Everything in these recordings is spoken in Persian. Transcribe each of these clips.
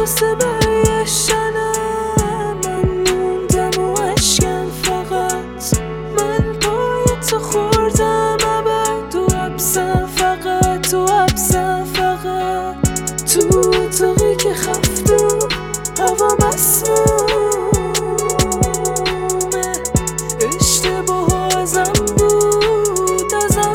واسه برگشتنم من موندم و اشکم فقط من پای تو خوردم ابد تو حبسم فقط تو حبسم فقط تو اتاقی که خفته هوا مسمومه اشتباه ازم بود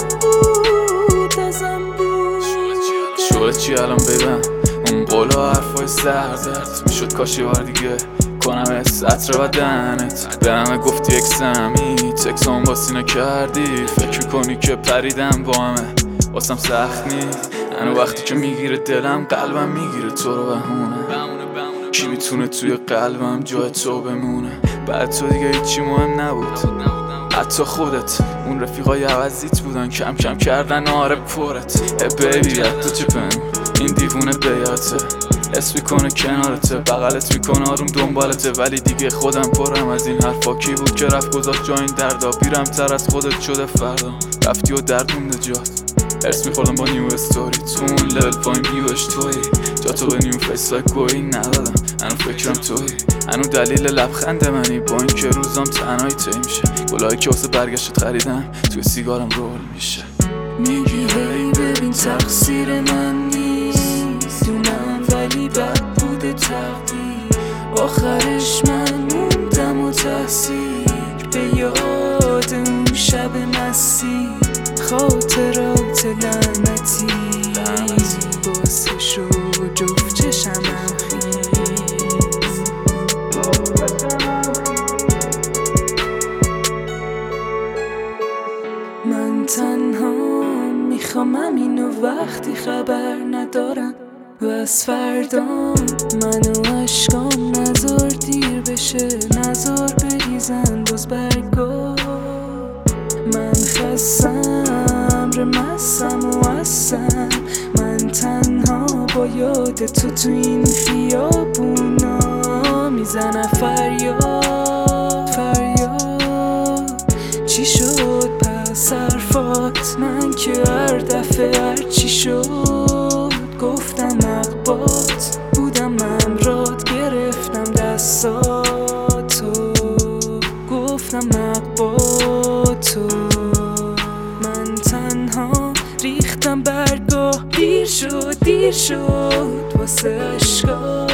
شوهد چی الان ببین اون قولا حرفای سردرد میشد کاشی بار دیگه کنم عطر بدنت به همه گفتی اکسمی تکسام با سینه کردی فکر میکنی که پریدم با همه واسم سخت نیست هنو وقتی که میگیره دلم قلبم میگیره تو رو بهونه کی میتونه توی قلبم جای تو بمونه بعد تو دیگه هیچی مهم نبود حتی خودت اون رفیقای عوضیت بودن کم کم کردن آره پرت بیبی حتی چه پنو این دیوونه بیاته اسم میکنه کنارته بغلت میکنه آروم دنبالته ولی دیگه خودم پرم از این حرفا کی بود که رفت گذاشت جا این دردا پیرم تر از خودت شده فردا رفتی و درد مونده جات ارس میخوردم با نیو استوری تو اون لول پایین بیوش توی جا تو به نیو فیسای گویی ندادم هنو فکرم توی هنو دلیل لبخند منی با این که روزام تنهایی طی میشه گلایی که واسه برگشت خریدم توی سیگارم رول میشه میگی هی ببین تقصیر من نیست دونم ولی بد بوده تقدیر آخرش من موندم و تحصیل به یاد اون شب مسیر خاطرات لعنتی باسه شو جفت چشمم خیز من تنها میخوام اینو وقتی خبر ندارم و از فردا منو عشقام نزار دیر بشه نزار بریزن باز برگا من خستم رمسم و هستم من تنها با یاد تو این خیابونا میزنم فریاد چی شد پس حرفات من که هر دفعه هرچی شد گفتم اقبات بودم من راد گرفتم دستاتو گفتم اقباتو من تنها ریختم برگاه دیر شد واسه عشقا